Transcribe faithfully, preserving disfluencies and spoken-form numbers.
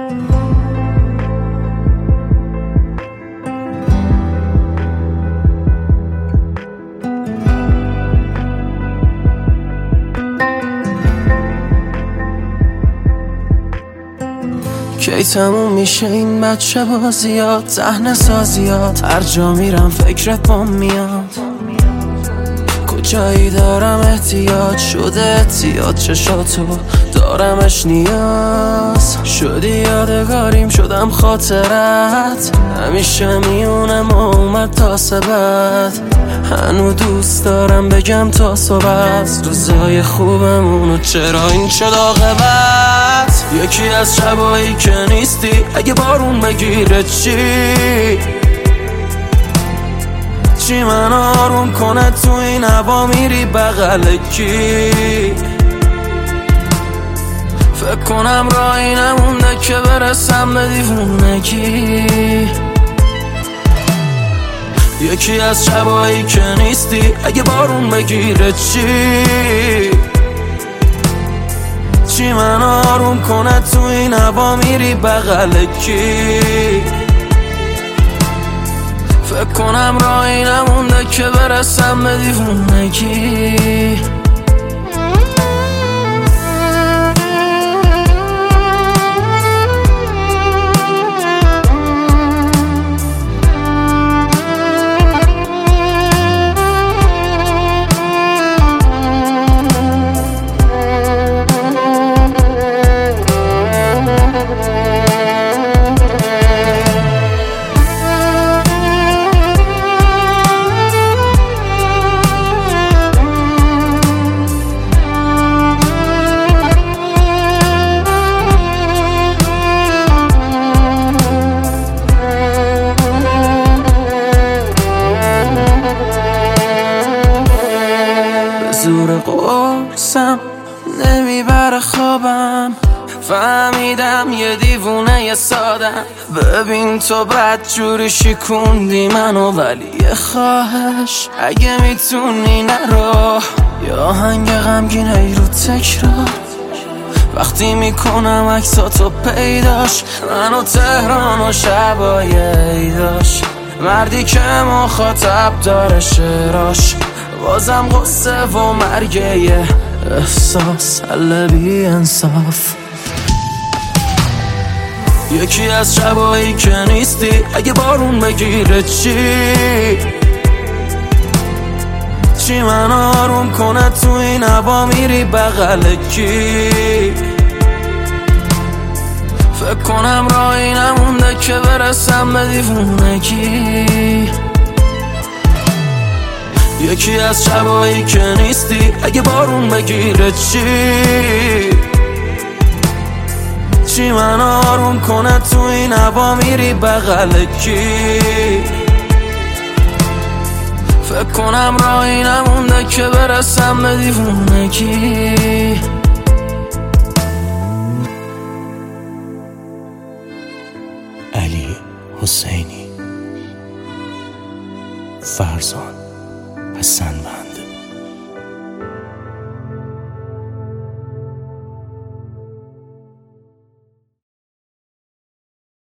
کی تموم میشه این بچه بازیات، صحنه سازیات، هر جا میرم فکرت بام میاد. کجایی دارم احتیاج شده احتیاط، چشاتو دارمش نیاز. شدی یادگاریم شدم خاطرت، همیشه میونم اومد تا سبت. هنو دوست دارم بگم تا صبح روزای خوبمونو چرا این شد عاقبت. یکی از شبایی که نیستی اگه بارون بگیره چی؟ چی من آروم کنه تو این هوا میری بغل کی؟ فکر کنم راهی نمونده که برسم به دیوونگی. یکی از شبایی که نیستی اگه بارون بگیره چی؟ چی من آروم کنه تو این هوا میری بغل کی؟ فکر کنم راهی نمونده که برسم به دیوونگی. زور قرصم نمیبره خوابم، فهمیدم یه دیوونه یه سادم. ببین تو بد جوری شکوندی منو، ولی یه خواهش اگه میتونی نرو. یا آهنگ غمگین ای رو تکرار، وقتی میکنم عکساتو پیداش. منو تهران و شبای عیداش، مردی که مخاطب داره شعراش. بازم قصه و مرگه یه احساس، حل بی انصاف. یکی از شبایی که نیستی اگه بارون بگیره چی؟ چی من آروم کنه تو این هوا میری بغل کی؟ فکر کنم راهی نمونده که برسم به دیوونگی. یکی از شبایی که نیستی اگه بارون بگیره چی؟ چی من آروم کنه تو این هوا میری بغل کی؟ فکر کنم راهی نمونده که برسم به دیوونگی. علی حسینی، فرزان پسندم.